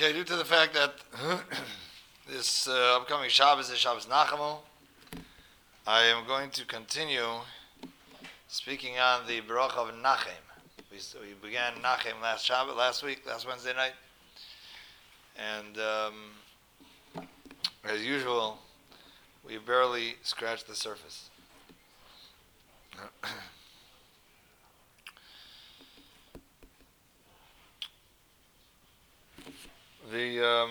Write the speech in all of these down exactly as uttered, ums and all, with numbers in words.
Okay, due to the fact that this uh, upcoming Shabbos is Shabbos Nachamu, I am going to continue speaking on the Baruch of Nachem. We, we began Nachem last Shabbat, last week, last Wednesday night, and um, as usual, we barely scratched the surface. The um,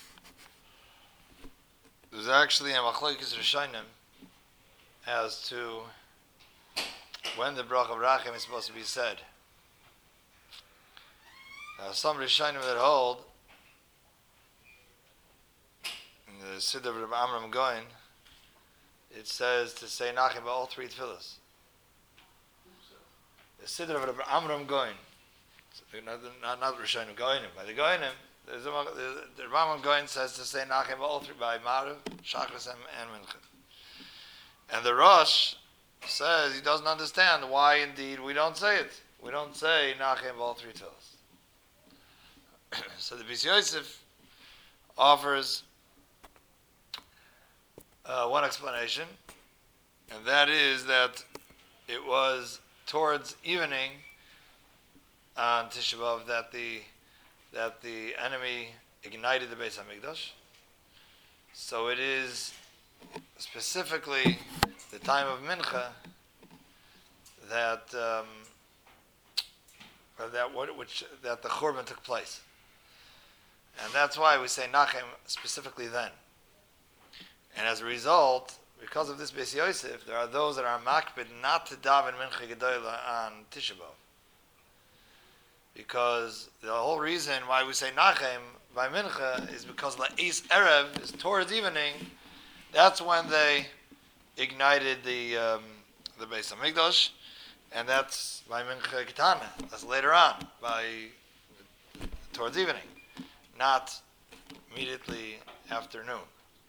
there's actually a machlokes rishonim as to when the Baruch of Rachem is supposed to be said. Now, some rishonim that hold in the Siddur of Amram Goin, it says to say Nachem by all three tefillas. The Siddur of Amram Goin, not not, not Rishonim Goinim, by the Goinim. There's a, the, the Rambam Goin says to say Nachem all three by Marav, Shachris, and, and Mincha. And the Rosh says he doesn't understand why indeed we don't say it. We don't say Nachem all three tefillas. So the Beis Yosef offers uh, one explanation, and that is that it was towards evening on Tisha B'Av that the that the enemy ignited the Beis Hamikdash. So it is specifically the time of Mincha that um, that what which that the Churban took place, and that's why we say Nachem specifically then. And as a result, because of this Beis Yosef, there are those that are makpid not to daven Mincha Gedola on Tisha B'Av. Because the whole reason why we say Nachem by Mincha is because La'is Erev is towards evening. That's when they ignited the um, the Beis Hamikdash, and that's by Mincha Ketana. That's later on, by towards evening, not immediately after noon.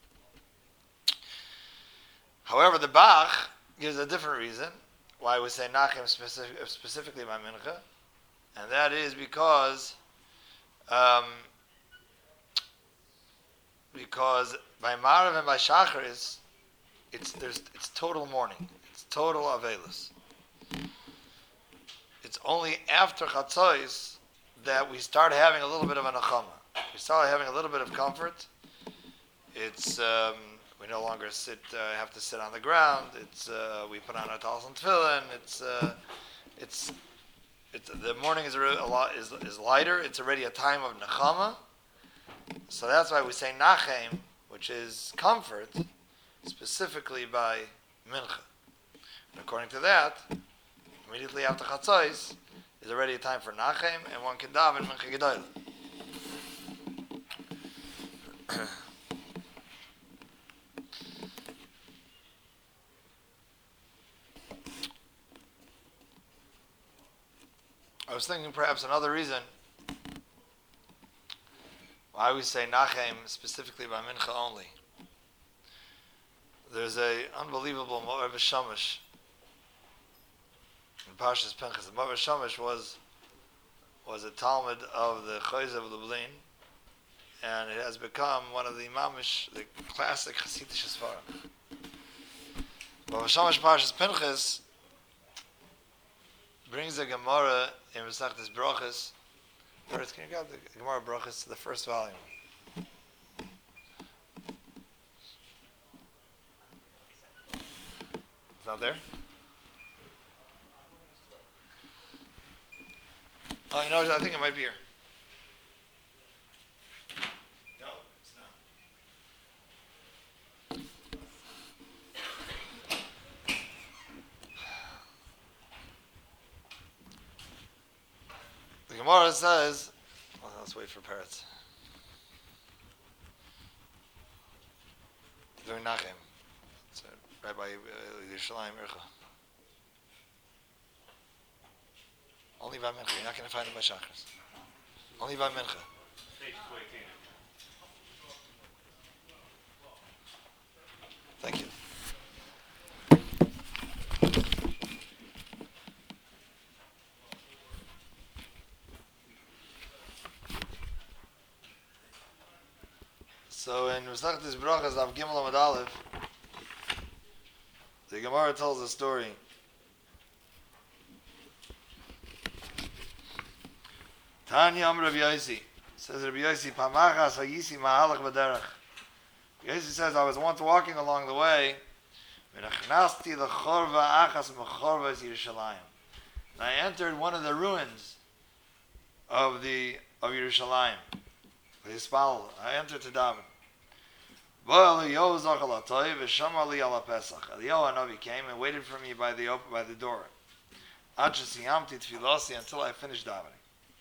However, the Bach gives a different reason why we say Nachem specific, specifically by Mincha. And that is because, um, because by Marav and by Shacharis, it's there's it's total mourning. It's total avelus. It's only after Chatzos that we start having a little bit of a nechama. We start having a little bit of comfort. It's um, we no longer sit uh, have to sit on the ground. It's uh, we put on our talis and tefillin. It's uh, it's It's, the morning is a, a lot is is lighter. It's already a time of nechama, so that's why we say Nachem, which is comfort, specifically by Mincha. And according to that, immediately after Chatzos is already a time for Nachem, and one can daven Mincha Gedola. I was thinking perhaps another reason why we say Nachem specifically by Mincha only. There's a unbelievable Mo'er B'Shamash in Parshas Pinchas. The Mo'er B'Shamash was was a Talmud of the Chayz of Lublin, and it has become one of the mamish, the classic Hasidic Sfarim. Mo'er B'Shamash Parshas Pinchas brings a Gemara in Masechtas Brachos. First, can you grab the Gemara Brachos to the first volume? It's not there? Oh, you know, I think it might be here. No, it's not. The Gemara says, well, let's wait for parrots. During Nachem. It's uh, right by uh, Yerushalayim Ircha. Only by Mincha. You're not going to find it by Shachris. Only by Mincha. Thank you. So in Masechtas Brachas of Gimel Amud Aleph, the Gemara tells a story. Tanya Amr Rabbi Yosi says Rabbi Yosi Pamachas Hayisi Mahalach B'derech. Rabbi Yosi says I was once walking along the way, and I entered one of the ruins of the of Yerushalayim. I entered to daven. Eliyahu Hanavi came and waited for me by the open, by the door. Until I finished davening.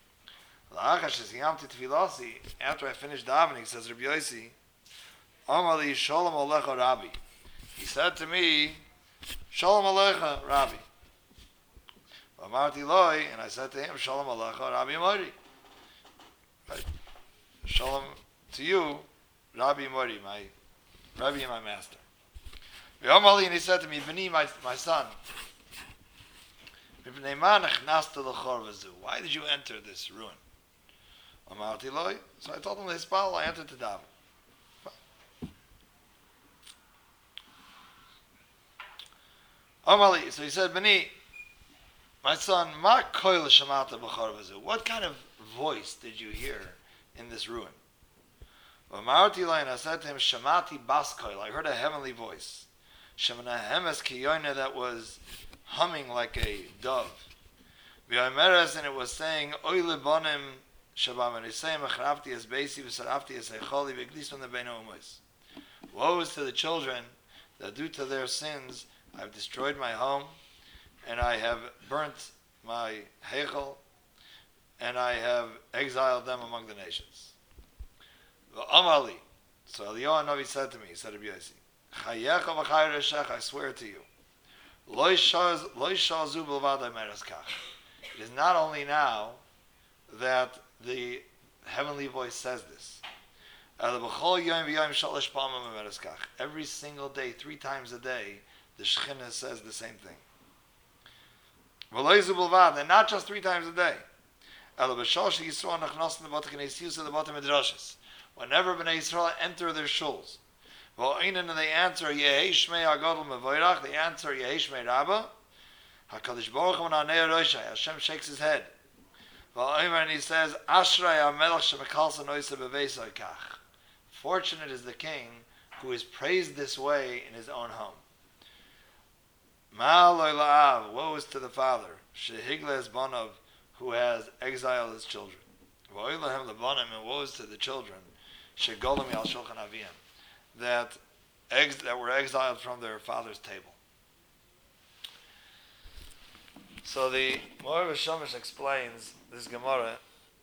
After I finished davening, says Rabbi Yosi, Amali Shalom Alecha Rabbi. He said to me, Shalom Alecha Rabbi. Amarti Loi, and I said to him, Shalom Alecha Rabbi Mori. Right. Shalom to you, Rabbi Mori, my Rabbi and my master. And he said to me, B'ni, my, my son, why did you enter this ruin? Amarti Loi. So I told him, Hispal, I entered to daven. Amali, so he said, B'ni, my son, ma koil shamata b'chor v'zu. What kind of voice did you hear in this ruin? Amarti Loi, and I said to him, Shamati bas koil. I heard a heavenly voice. Shemana hemes kiyoyne, that was humming like a dove. V'yomeres, and it was saying, Oy lebonim shabam, and it's saying, Mechrafti es beisi v'sarafti es echoli v'glis from the bein ha'umois. Woe is to the children that due to their sins I've destroyed my home, and I have burnt my heichel, and I have exiled them among the nations. Amali. So Eliyahu Hanavi said to me, he said to Rabbi Yosi, Chayecha v'chay reshech, I swear to you, Lo shazu b'lvad meres kach. It is not only now that the heavenly voice says this. Every single day, three times a day, the Shekhinah says the same thing. And not just three times a day. Whenever Bnei Yisrael enter their shuls, and they answer Yehei Shmei HaGadol Mevoirach, they answer Yehei Shmei Rabbah, HaKadosh Baruch Hu Nanei Roshai, Hashem shakes his head. And he says, Ashrei HaMelech Shemekalsa Noisa Beveisai Kach. Fortunate is the king who is praised this way in his own home. Ma'aloi la'av, woe is to the father, shehigles banov, who has exiled his children. V'oi lahem lebanim, and woe is to the children, shegolim yal shulchan aviyim, that ex- that were exiled from their father's table. So the Moav Shomish explains this Gemara.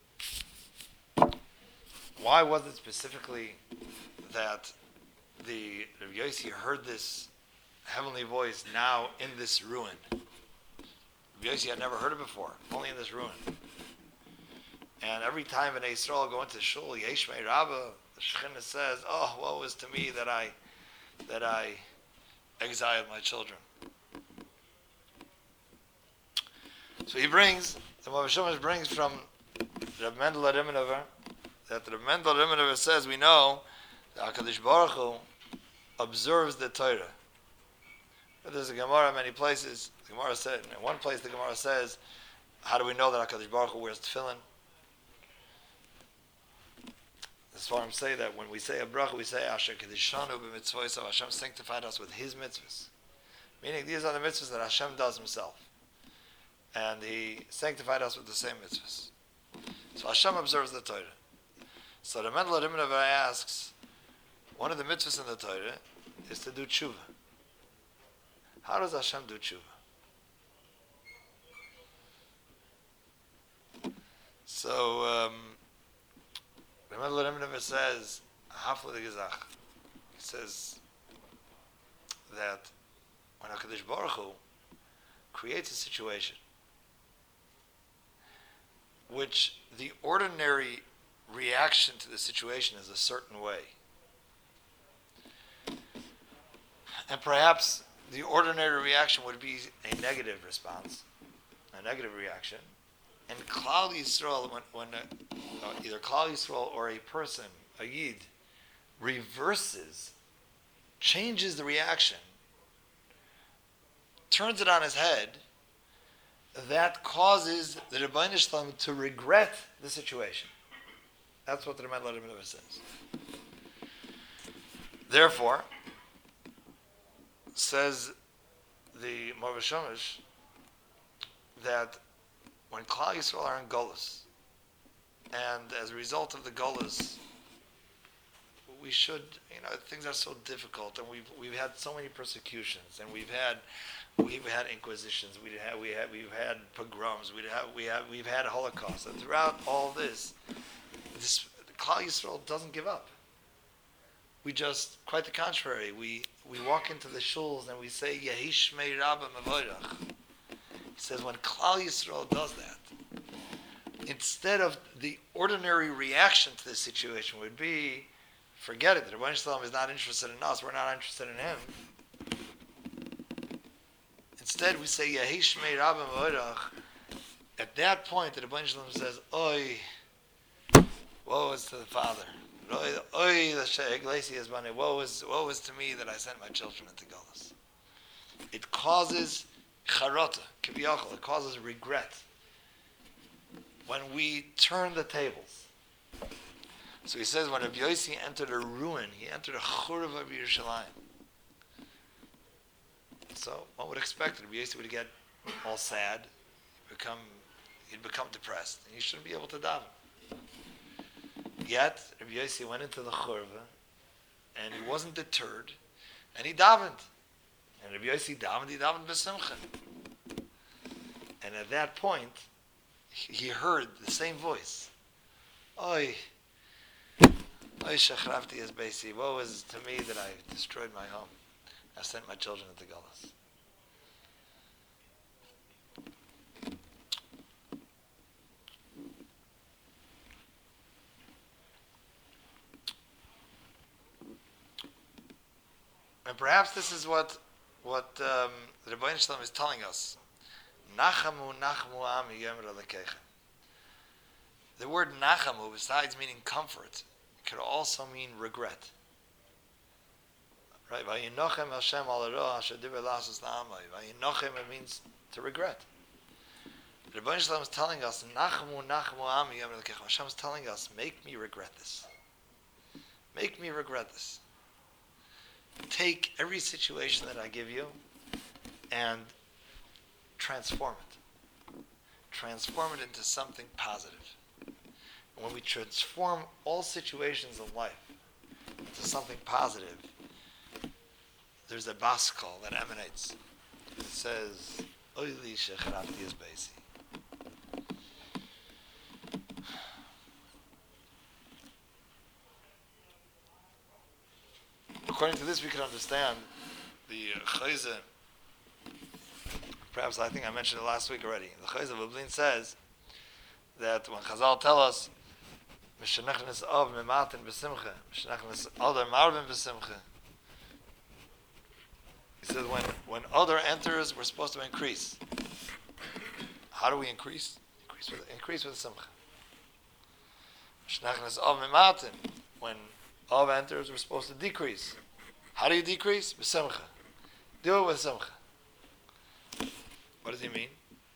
Why was it specifically that the Rabbi Yosi heard this heavenly voice now in this ruin? Rabbi Yosi had never heard it before, only in this ruin. And every time in Yisrael go into shul, Yeshmei Rabbah, the Shekhinah says, "Oh, woe is to me that I that I exiled my children." So he brings, the Moav Shomish brings from Reb Mendel Rimenover, that Reb Mendel Rimenover says, we know that HaKadosh Baruch Hu observes the Torah. But there's a Gemara in many places. The Gemara said, in one place the Gemara says, how do we know that HaKadosh Baruch Hu wears tefillin? The Sfarim say that when we say a bracha, we say, Asher Kedishanu b'mitzvos, so Hashem sanctified us with His mitzvahs. Meaning these are the mitzvahs that Hashem does Himself. And He sanctified us with the same mitzvahs. So Hashem observes the Torah. So the Mendel Rimenover asks, one of the mitzvahs in the Torah is to do tshuva. How does Hashem do tshuva? So, um, the Mendel Rimenover says, Hafla de Gezach. He says that when HaKadosh Baruch Hu creates a situation which the ordinary reaction to the situation is a certain way, and perhaps the ordinary reaction would be a negative response, a negative reaction, and Klal Yisrael, when, when uh, either Klal Yisrael or a person, a Yid, reverses, changes the reaction, turns it on his head, that causes the Rebbeinu Shalom to regret the situation. That's what the Ramat Letter says. Therefore, says the Morva Shomish, that when Klal Yisrael are in Golus, and as a result of the Golus, we should, you know, things are so difficult, and we've we've had so many persecutions, and we've had we've had inquisitions, we had we had we've had pogroms, we have we have we've had Holocaust, and throughout all this, this Klal Yisrael doesn't give up. We just, quite the contrary, we we walk into the shuls and we say Yehi Shmei Rabba Mevorach. He says when Klal Yisrael does that, instead of the ordinary reaction to this situation would be, forget it, the Rebbeinu Shalom is not interested in us, we're not interested in him. Instead we say Yehi Shmei Rabba Mevorach. At that point the Rebbeinu Shalom says, Oy, woe is to the father. Oy, the Iglesias money. Woe is, woe is to me that I sent my children into Golus. It causes charota, kiviyachol. It causes regret when we turn the tables. So he says when Rabbi Yossi entered a ruin, he entered a churva of Yerushalayim. So one would expect Rabbi Yossi would get all sad, become, he'd become depressed, and he shouldn't be able to daven. Yet, Rabbi Yossi went into the churva, and he wasn't deterred, and he davened. And Rabbi Yossi davened, he davened b'simcha. And at that point, he heard the same voice. Oy, oy shachrafti es beisi. Woe is to me that I destroyed my home. I sent my children into Golus. And perhaps this is what what um, the Rebbeinu Shalom is telling us. Nachamu, nachamu ami yomer alekeichem. The word nachamu, besides meaning comfort, could also mean regret. Right? Vayinochem Hashem al hara asher divrei la'asos la'amai. Vayinochem, it means to regret. The Rebbeinu Shalom is telling us, nachamu, nachamu ami yomer alekeichem. Hashem is telling us, make me regret this. Make me regret this. Take every situation that I give you and transform it. Transform it into something positive. And when we transform all situations of life into something positive, there's a baskal that emanates. It says, Oili shecharafti es beisi. According to this, we can understand the Chayze. Perhaps I think I mentioned it last week already. The Chayze of Lublin says that when Chazal tell us, "Mishenachnes av mematin b'simcha, mishenachnes adar marvin b'simcha," he says when when other enters, we're supposed to increase. How do we increase? Increase with increase with simcha. Mishenachnes av mematin, when Av enters, we're supposed to decrease. How do you decrease? B'simcha. Do it with simcha. What does he mean?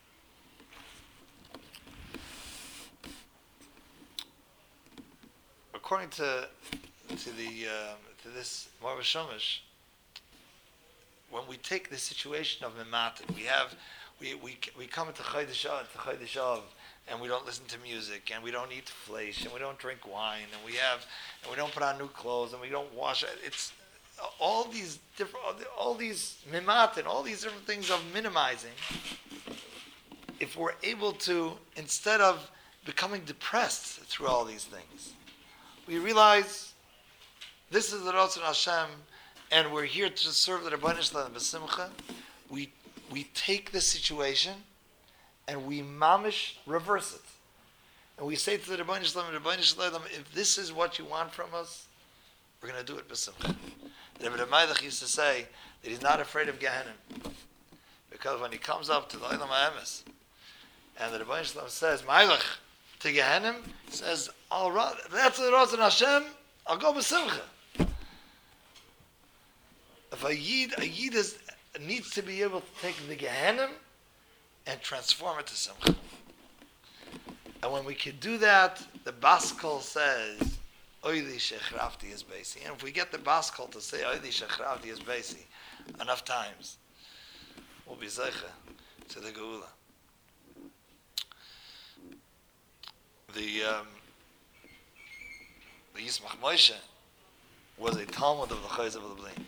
According to to the uh, to this Morva Shomish, when we take the situation of Mimatin, we have we we we come into Chodesh Av, to Chodesh Av, and we don't listen to music, and we don't eat flesh, and we don't drink wine, and we have, and we don't put on new clothes, and we don't wash. It's all these different, all these mimat and all these different things of minimizing. If we're able to, instead of becoming depressed through all these things, we realize this is the Ratzon Hashem, and we're here to serve the Rebbeinu Shalom b'simcha. We we take this situation and we mamish reverse it. And we say to the Rebbeinu Shalom, Rebbeinu Shalom, if this is what you want from us, we're going to do it b'simcha. The Rebbe Melech used to say that he's not afraid of Gehenna. Because when he comes up to the Olam HaEmes, and the Rebbeinu Shalom says, Melech, to Gehenna, he says, I'll run, if that's the Ratzon Hashem, I'll go b'simcha. If a yid, a yid is, needs to be able to take the Gehenim and transform it to Simcha. And when we can do that, the Baskol says, Oili Shechrafti is Basi. And if we get the Baskol to say Oili Shechrafti is Basi enough times, we'll be Zeicha to the Geula. The um, the Yismach Moshe was a Talmud of the Chayz of Lublin.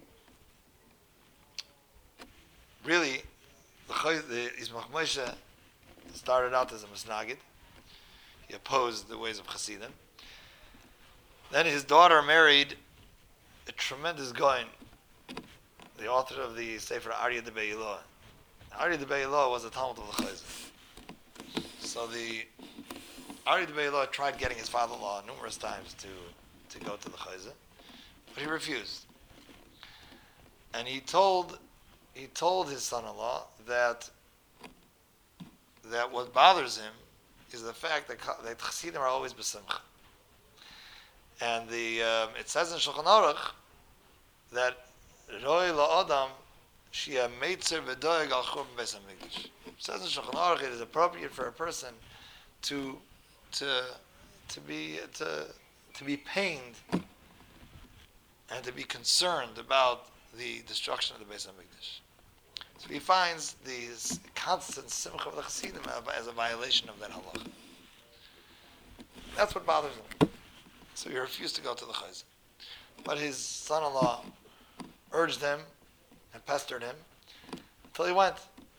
Really, the Chayz, the Yismach Moshe started out as a Misnagid. He opposed the ways of Chassidim. Then his daughter married a tremendous Goin, the author of the Sefer Aryeh de Be'ilah. Aryeh de Be'ilah was a Talmud of the Chayz. So the Aryeh de Be'ilah tried getting his father-in-law numerous times to, to go to the Chayz, but he refused. And he told he told his son-in-law that that what bothers him is the fact that, that Chassidim are always besimcha. And the um, it says in Shulchan Aruch that Roi la'adam shia meitzer v'doeg al churban beis hamikdash. It says in Shulchan Aruch it is appropriate for a person to to to be to to be pained and to be concerned about the destruction of the Beis Hamikdash. So he finds the constant simcha of the Chassidim as a violation of that halacha. That's what bothers him. So he refused to go to the Chayz. But his son-in-law urged him and pestered him until he went.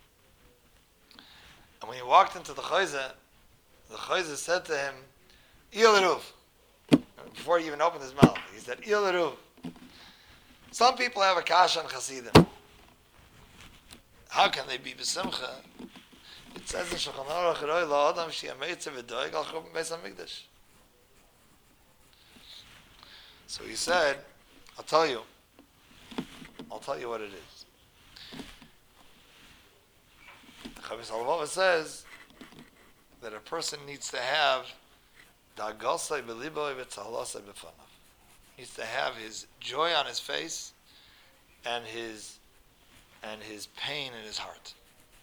And when he walked into the Chayz, the Chayz said to him, Il Eruv. Before he even opened his mouth, he said, Il Eruv. Some people have a kasha on Chassidim. How can they be b'simcha? It says in Shulchan Aruch, Roi la'adam she'ameitzer v'doeg al churban beis hamikdash. So he said, I'll tell you. I'll tell you what it is. Chavis Halavava says that a person needs to have da'gasai b'liboi v'tzahalasai b'fanav. Needs to have his joy on his face and his and his pain in his heart.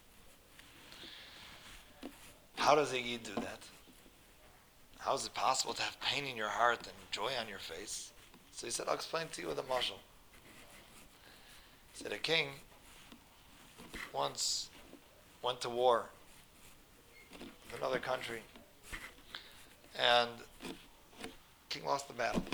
How does a yid do that? How is it possible to have pain in your heart and joy on your face? So he said, I'll explain to you with a mashal. He said, a king once went to war with another country, and the king lost the battle.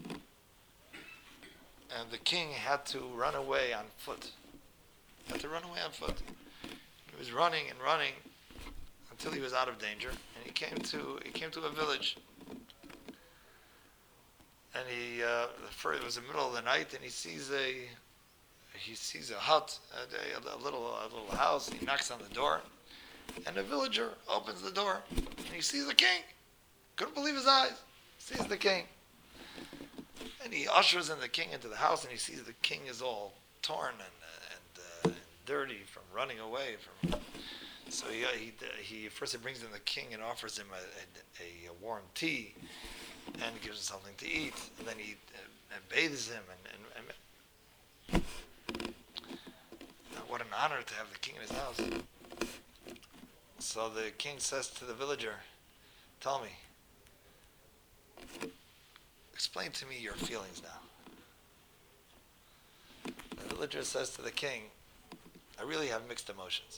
And the king had to run away on foot. Had to run away on foot. He was running and running until he was out of danger, and he came to he came to a village. And he uh, it was the middle of the night, and he sees a he sees a hut, a, a little a little house. And he knocks on the door, and a villager opens the door, and he sees the king. Couldn't believe his eyes. Sees the king, and he ushers in the king into the house, and he sees the king is all torn and and, uh, and dirty from running away from. So he, he he first he brings in the king and offers him a, a, a warm tea, and gives him something to eat, and then he uh, and bathes him, and, and, and uh, what an honor to have the king in his house. So the king says to the villager, "Tell me, explain to me your feelings now." The villager says to the king, "I really have mixed emotions.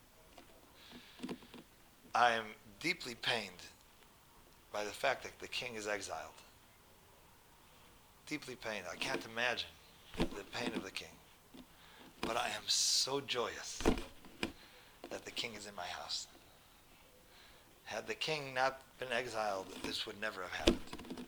I am deeply pained by the fact that the king is exiled. Deeply pained. I can't imagine the pain of the king. But I am so joyous that the king is in my house. Had the king not been exiled, this would never have happened."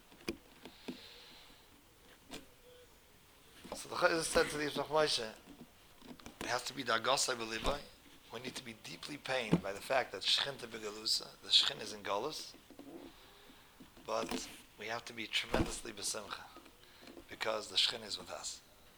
So the Chayz said to the Yismach Moshe, it has to be da'gasai b'libay. We need to be deeply pained by the fact that Shechinta begalusa, the Shechin is in Golus, but we have to be tremendously besimcha because the Shechin is with us.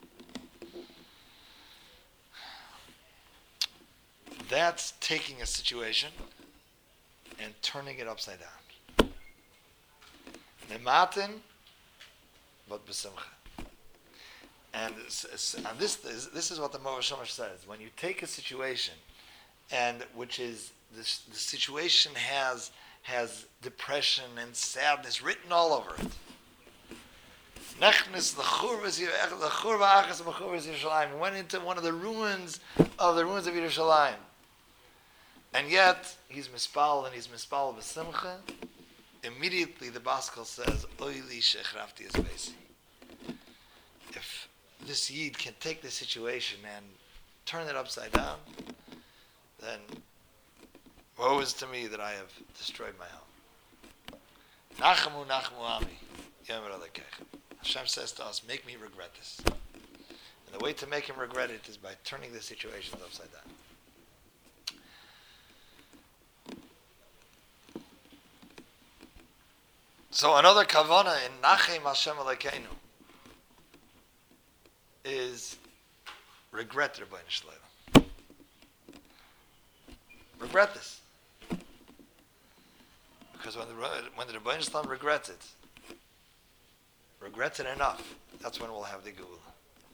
That's taking a situation and turning it upside down. Nematin, but besimcha. And this, and this, is, this is what the Maor Shomash says. When you take a situation, and which is this, the situation has has depression and sadness written all over it. Nechnis l'churva achas b'churvas Yerushalayim, went into one of the ruins of the ruins of Yerushalayim, and yet he's mispal and he's mispal b'simcha. Immediately the Baskel says, "Oili shechrafti es beisi." If this Yid can take the situation and turn it upside down, then woe is to me that I have destroyed my home. Nachamu nachamu ami, yomer alekechem. Hashem says to us, make me regret this. And the way to make him regret it is by turning the situations upside down. So another kavana in Nachem Hashem Elokeinu is regret the Rebbeinu Shalom. Regret this. Because when the, when the Rebbeinu Shalom regrets it, regrets it enough, that's when we'll have the Geula.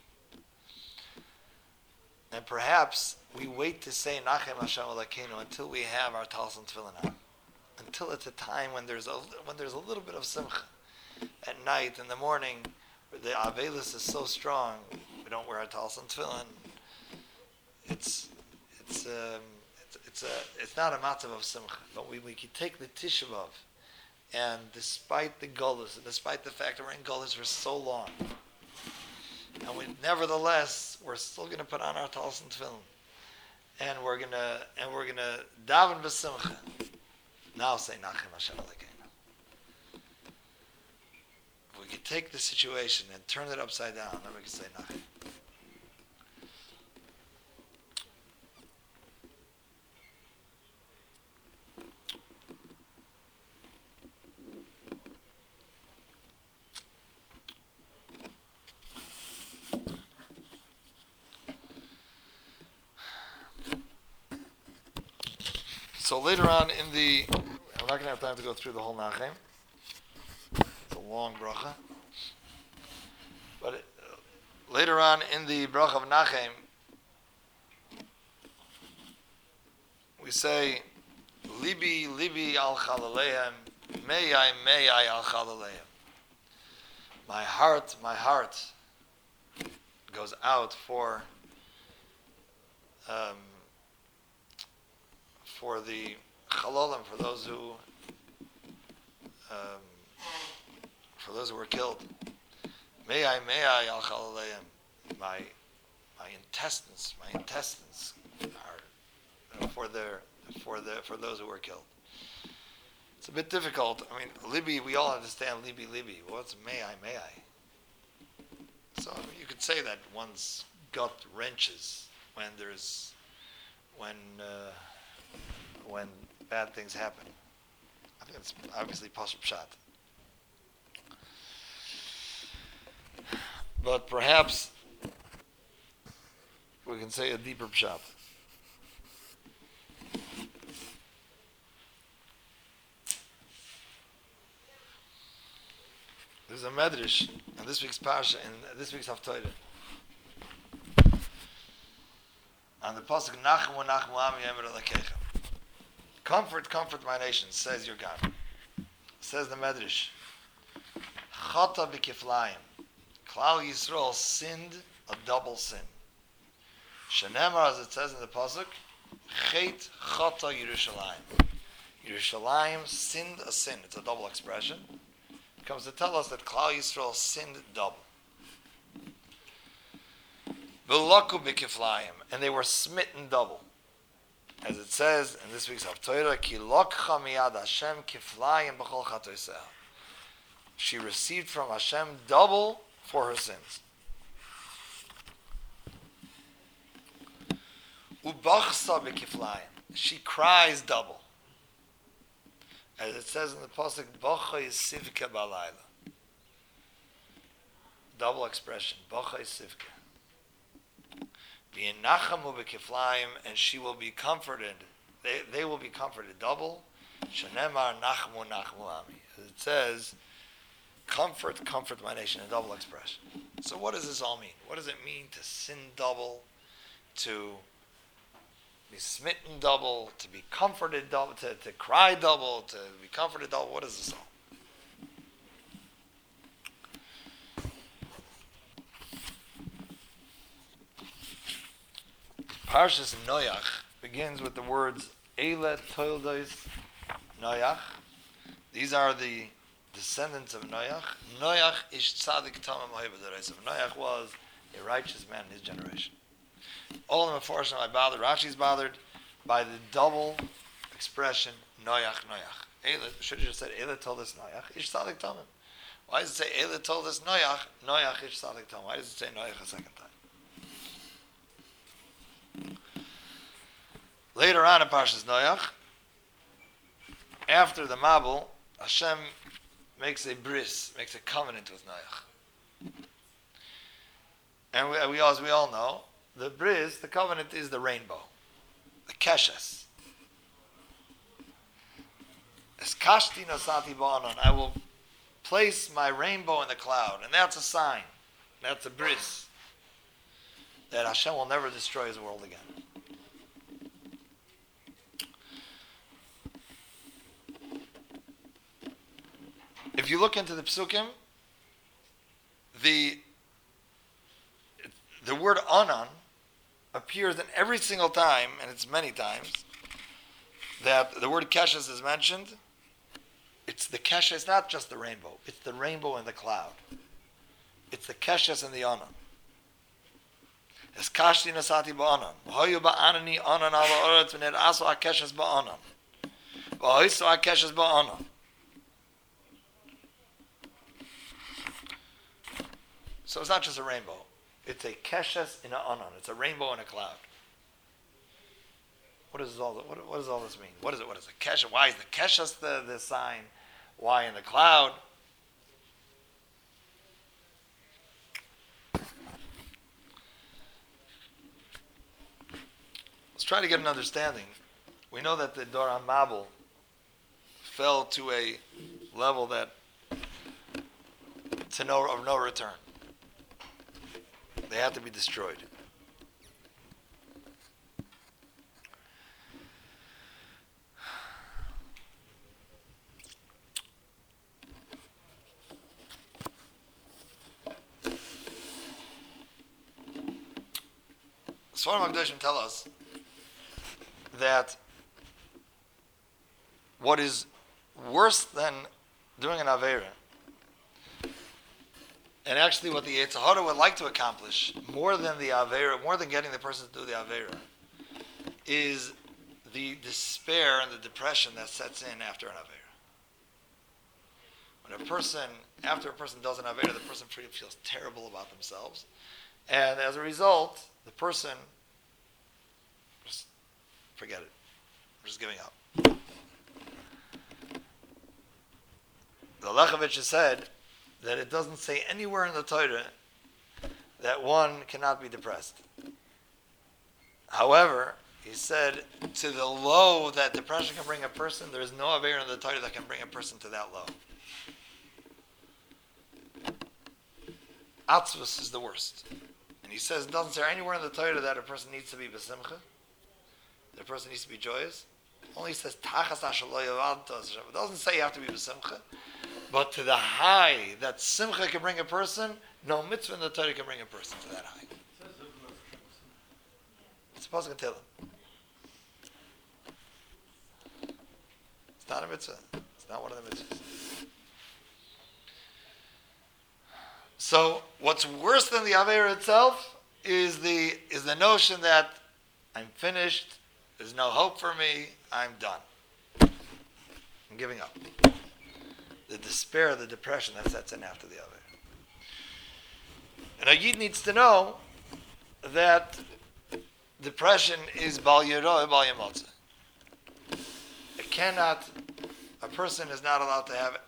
And perhaps we wait to say Nachem Hashem Elokeinu until we have our Talis and Tefillin on. Until it's a time when there's a when there's a little bit of simcha. At night, in the morning, the Avelis is so strong, we don't wear our Talis and Tefillin. It's it's um, it's it's a it's not a matzav of simcha, but we we can take the Tisha B'Av, and despite the Golus, despite the fact that we're in Golus for so long, and we nevertheless we're still going to put on our Talis and Tefillin, and we're gonna and we're gonna daven b'simcha. Now say Nachem Hashem Elokeinu. If we could take the situation and turn it upside down, then we can say Nachem. So later on in the, I'm not going to have time to go through the whole Nachem. It's a long bracha. But it, uh, later on in the bracha of Nachem, we say, Libi, Libi al chalalehem, meyai, meyai al chalalehem. My heart, my heart goes out for um, for the chalolim, for those who um, for those who were killed. May I, may I al chalaleim. My my intestines, my intestines are you know, for their for the for those who were killed. It's a bit difficult. I mean, Libby, we all understand Libby, Libby. What's may I, may I? So I mean, you could say that one's gut wrenches when there's when. Uh, when bad things happen. I think it's obviously Pashup Pshat. But perhaps we can say a deeper Pshat. There's a Medrash in this week's Parsha, in this week's Haftarah. On the pasuk Nachmu Nachmu Ami Yomer Alekechem. Comfort, comfort my nation, says your God. Says the Medrash. Chata b'kiflayim. Klal Yisrael sinned a double sin. Shenemar, as it says in the pasuk, Chet Chata Yerushalayim. Yerushalayim sinned a sin. It's a double expression. It comes to tell us that Klal Yisrael sinned double. V'laku b'kiflayim, and they were smitten double. As it says in this week's Haftarah, Ki lokcha miyad Hashem kiflayim b'chol chatoseha. She received from Hashem double for her sins. Ubachsa b'kiflayim. She cries double. As it says in the pasuk, Bachai sivka balayla. Double expression, Bachai sivka. V'yenachamu b'kiflayim, and she will be comforted. They they will be comforted double. Shenemar nachmu nachmu ami. As it says, comfort, comfort my nation, a double expression. So what does this all mean? What does it mean to sin double, to be smitten double, to be comforted double, to, to cry double, to be comforted double? What is this all? Parshas Noach begins with the words Eile Toildos Noach. These are the descendants of Noach. Noach ish tzadik tamam ha'ibadarais. Noach was a righteous man in his generation. All of them, unfortunately, are bothered. Rashi's bothered by the double expression Noach, Noach. Eile should have just said Eile Toildos Noach ish tzadik tamam. Why does it say Eile Toildos Noach, Noach ish tzadik tamam? Why does it say Noach a second time? Later on in Parshas Noach, after the Mabul, Hashem makes a bris, makes a covenant with Noach. And we, we, as we all know, the bris, the covenant is the rainbow, the keshes. Eskashti nosati ba'anon, I will place my rainbow in the cloud, and that's a sign, that's a bris, that Hashem will never destroy his world again. If you look into the psukim, the the word anan appears in every single time, and it's many times, that the word keshes is mentioned. It's the keshes, it's not just the rainbow, it's the rainbow in the cloud. It's the keshes and the anan. Es kashti nasati ba'anan. V'hoyu ba'anani anan ala oretz v'ned aso ha-keshes ba'anan. V'hoyso ha-keshes ba'anan. So it's not just a rainbow. It's a keshes in an anan. It's a rainbow in a cloud. What does all what, what does all this mean? What is it? What is it? Keshes. Why is the keshes the, the sign? Why in the cloud? Let's try to get an understanding. We know that the Dor HaMabul fell to a level that to no of no return. They had to be destroyed. Sfarim HaKadoshim tell us that what is worse than doing an Aveira, and actually what the Yetzer Hara would like to accomplish, more than the Aveira, more than getting the person to do the Aveira, is the despair and the depression that sets in after an Aveira. When a person, after a person does an Aveira, the person feels terrible about themselves, and as a result, the person just forget it. I'm just giving up. The Lechavich has said that it doesn't say anywhere in the Torah that one cannot be depressed. However, he said to the low that depression can bring a person, there is no Aveira in the Torah that can bring a person to that low. Atzvus is the worst. And he says it doesn't say anywhere in the Torah that a person needs to be besimcha, that a person needs to be joyous. It only says tachas ashaloy avantos. It doesn't say you have to be besimcha. But to the high that simcha can bring a person, no mitzvah in the Torah can bring a person to that high. It's supposed to tell him. It's not a mitzvah. It's not one of the mitzvahs. So what's worse than the Aveira itself is the is the notion that I'm finished, there's no hope for me, I'm done. I'm giving up. The despair, the depression that sets in after the Aveira. And a Yid needs to know that depression is bal yirah, bal yamotze. It cannot, a person is not allowed to have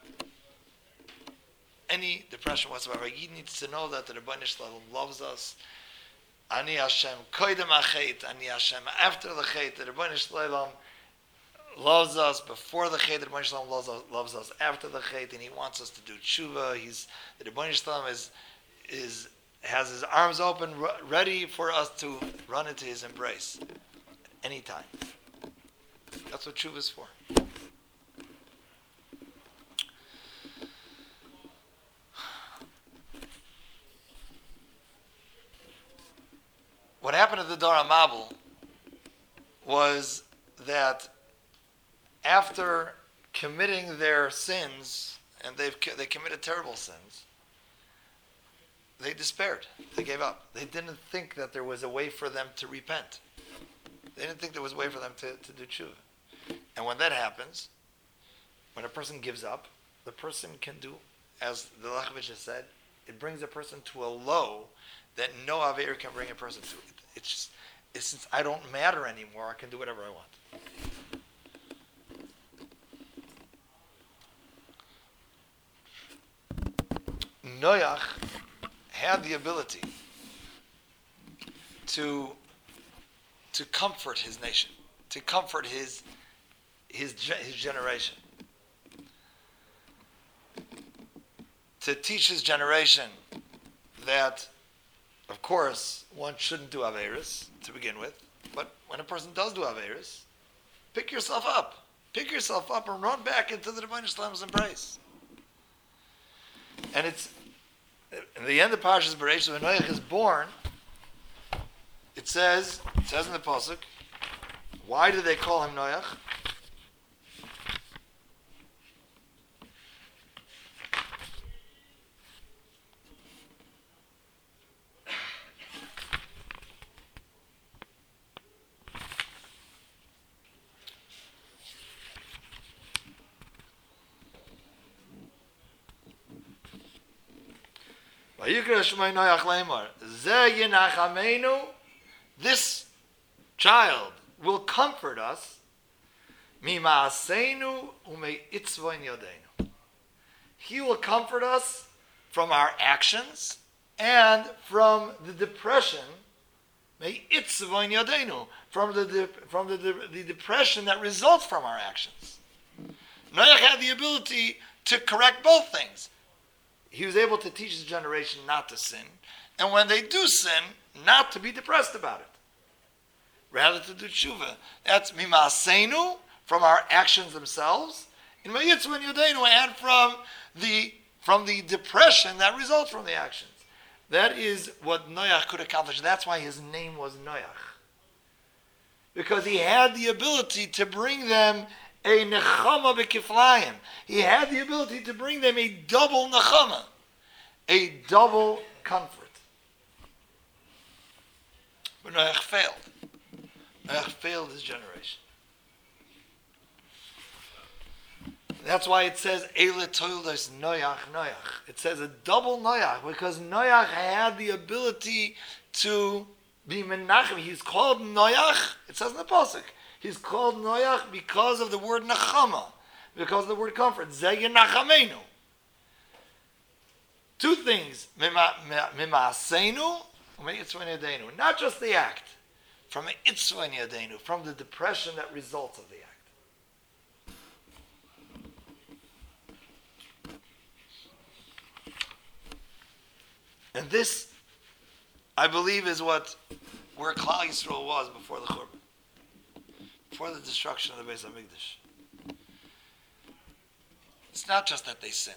any depression whatsoever. He needs to know that the Rebbeinu Shalom loves us. Ani Hashem koydem achet, Ani Hashem after the chet. The Rebbeinu Shalom loves us before the Chet. The Rebbeinu Shalom loves us, loves us after the Chet, and He wants us to do tshuva. He's the Rebbeinu Shalom is is has His arms open, ready for us to run into His embrace anytime. That's what tshuva is for. What happened at the Dor HaMabul was that after committing their sins, and they've they committed terrible sins, they despaired. They gave up. They didn't think that there was a way for them to repent. They didn't think there was a way for them to, to do tshuva. And when that happens, when a person gives up, the person can do, as the Lachvich has said, it brings a person to a low that no Aveir can bring a person to. It's just, it's, since I don't matter anymore, I can do whatever I want. Noach had the ability to to comfort his nation, to comfort his his his generation, to teach his generation that, of course, one shouldn't do Averis to begin with, but when a person does do Averis, pick yourself up. Pick yourself up and run back into the Rebbeinu Shalom's embrace. And it's, in the end of Parshas Bereishis, when Noach is born, it says, it says in the Pasuk, why do they call him Noach? This child will comfort us. He will comfort us from our actions and from the depression, from the from the, the, the depression that results from our actions. Noach had the ability to correct both things. He was able to teach his generation not to sin, and when they do sin, not to be depressed about it. Rather to do tshuva. That's mimaseinu, from our actions themselves, and mayitzvah yodenu, and from the from the depression that results from the actions. That is what Noach could accomplish. That's why his name was Noach, because he had the ability to bring them a nechama b'kiflayim. He had the ability to bring them a double nechama, a double comfort. But Noach failed. Noach failed his generation. That's why it says Eile Toildos Noach Noach. It says a double Noach, because Noach had the ability to be menachem. He's called Noach. It says in the pasuk. He's called Noach because of the word Nachama, because of the word comfort. Zeh Nachamenu. Two things. Mimaseinu, not just the act. From Itzvan Yadenu, from the depression that results of the act. And this, I believe, is what where Klal Yisrael was before the Churban, before the destruction of the Beis Hamikdash. It's not just that they sinned.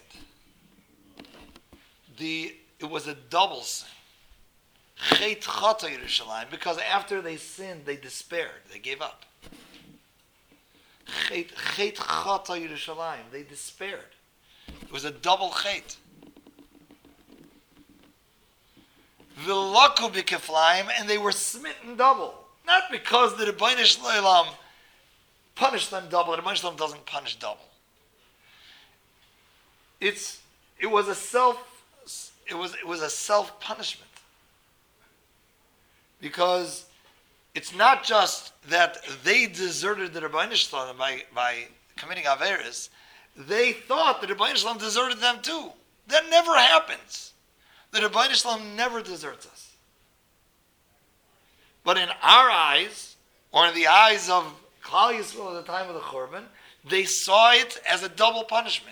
The it was a double sin. Chet Chata Yerushalayim, because after they sinned, they despaired, they gave up. Chet Chata Yerushalayim, they despaired. It was a double chet. V'laku b'keflayim, and they were smitten double. Not because the Rebbeinu Shalom punished them double. The Rebbeinu Shalom doesn't punish double. It's it was a self it was it was a self punishment. Because it's not just that they deserted the Rebbeinu Shalom by, by committing Averis. They thought the Rebbeinu Shalom deserted them too. That never happens. The Rebbeinu Shalom never deserts us. But in our eyes, or in the eyes of Klal Yisrael at the time of the Churban, they saw it as a double punishment.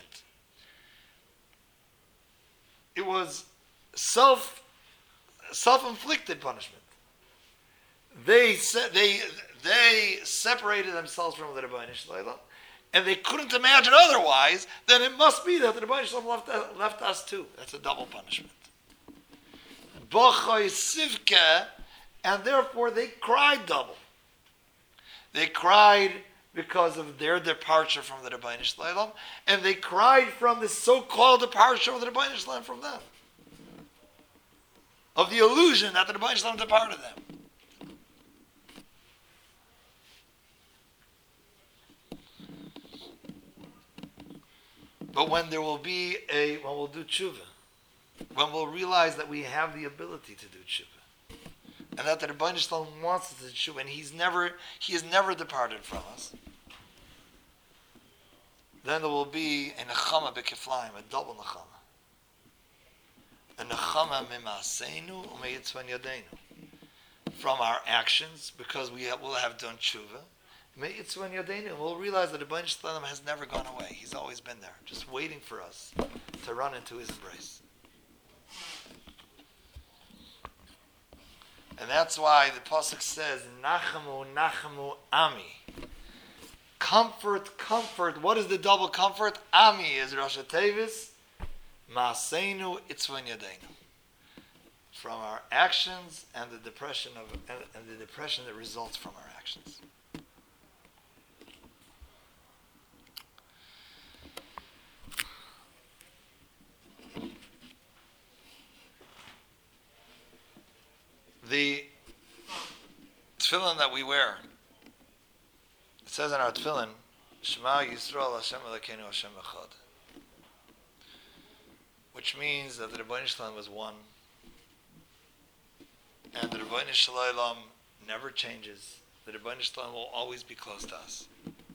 It was self self-inflicted punishment. They se- they they separated themselves from the Rebbeinu Shalom, and they couldn't imagine otherwise. Then it must be that the Rebbeinu Shalom left left us too. That's a double punishment. Bochai Sivke, and therefore they cried double. They cried because of their departure from the Rebbeinu Shalom, and they cried from the so-called departure of the Rebbeinu Shalom from them, of the illusion that the Rebbeinu Shalom departed them. But when there will be a, when we'll do tshuva, when we'll realize that we have the ability to do tshuva, and that the Rebbeinu Shalom wants us to do tshuva, and He's never, He has never departed from us, then there will be a nechama b'kiflayim, a double nechama. A nechama mimaseinu u'meyitzvan yadeinu. From our actions, because we have, will have done tshuva, meyitzvan yadeinu, we'll realize that the Rebbeinu Shalom has never gone away. He's always been there, just waiting for us to run into His embrace. And that's why the pasuk says, Nachamu, Nachamu, Ami. Comfort, comfort. What is the double comfort? Ami is Rosh Tevis, Maaseinu, Itzvan Yadeinu. From our actions and the depression of and, and the depression that results from our actions. The tefillin that we wear, it says in our tefillin, Shema Yisrael Hashem Elokeinu Hashem Echad, which means that the Rebbeinu Shalom was one, and the Rebbeinu Shalom never changes. The Rebbeinu Shalom will always be close to us.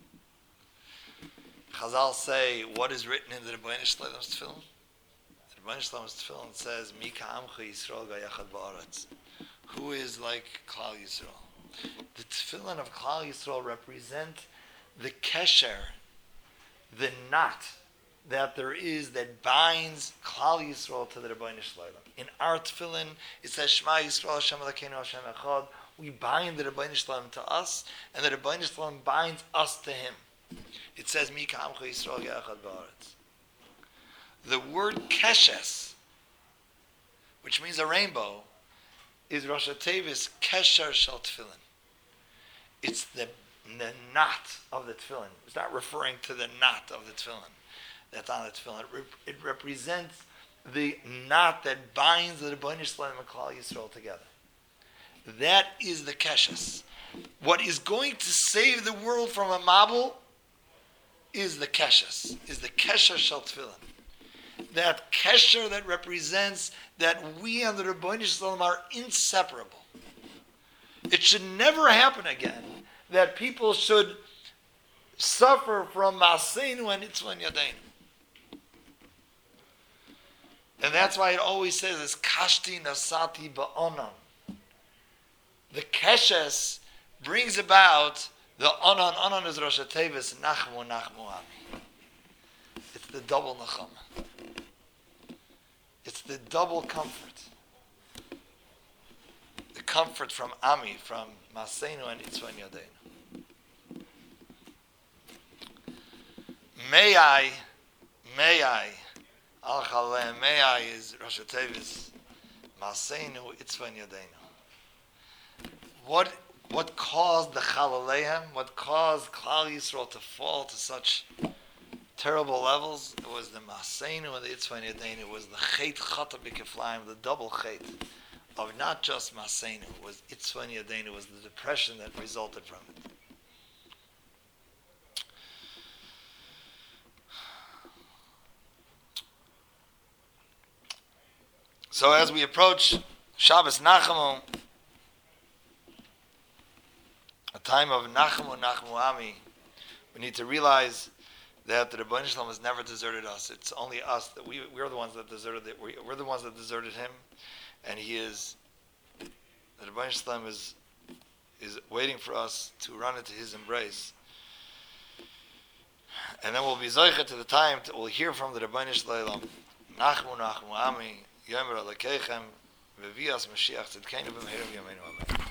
Chazal say, what is written in the Rebbeinu Shalom's tefillin? The Rebbeinu Shalom's tefillin says, Mi ka'amcha Yisrael gayachad ba'aretz. Who is like Klal Yisrael? The tefillin of Klal Yisrael represent the kesher, the knot that there is that binds Klal Yisrael to the Rebbeinu Shalom. In our tefillin, it says Shema Yisrael Hashem Elokeinu Hashem Echad. We bind the Rebbeinu Shalom to us, and the Rebbeinu Shalom binds us to Him. It says Mi ka'amcha Yisrael gayachad ba'aretz. The word keshes, which means a rainbow, is Rosh Tevis Kesher Shel Tefillin. It's the, the knot of the tefillin. It's not referring to the knot of the tefillin that's on the tefillin. It, rep- it represents the knot that binds the Rebbeinu Shalom and Klal Yisrael together. That is the Keshes. What is going to save the world from a mabul is the Keshes, is the Kesher Shel Tefillin. That kesher that represents that we and the Rebbeinu Shalom are inseparable. It should never happen again that people should suffer from Maaseinu and Itzvan Yadeinu. And that's why it always says, it's Kashti Nasati Ba'onan. The keshes brings about the Onan. Onan is Rosh Tevis, Nachmu, Nachmu Ami. It's the double Nachama. It's the double comfort. The comfort from Ami, from Maaseinu and Itzvan Yadeinu. May I, may I, Al Chaleh, may I is Rosh Tevis, Maaseinu, Itzvan Yadeinu. What, what caused the Chalaleihem, what caused Klal Yisrael to fall to such terrible levels? It was the Maaseinu and the Itzvan Yadeinu. It was the Chet Chata B'Kiflayim, the double Chet of not just Maaseinu. It was Itzvan Yadeinu. It was the depression that resulted from it. So as we approach Shabbos Nachamu, a time of Nachamu, Nachamu Ami, we need to realize that the Rebbeinu Shalom has never deserted us. It's only us that we we're the ones that deserted it. We, we're the ones that deserted Him, and He is. The Rebbeinu Shalom is is waiting for us to run into His embrace. And then we'll be zoichet to the time to, we'll hear from the Rebbeinu Shleilam. Nachmu, Nachmu, Ami, Yomer Alekeichem, Vevias Mashiach Tzidkeinu B'Mehirim Yameinu Amen.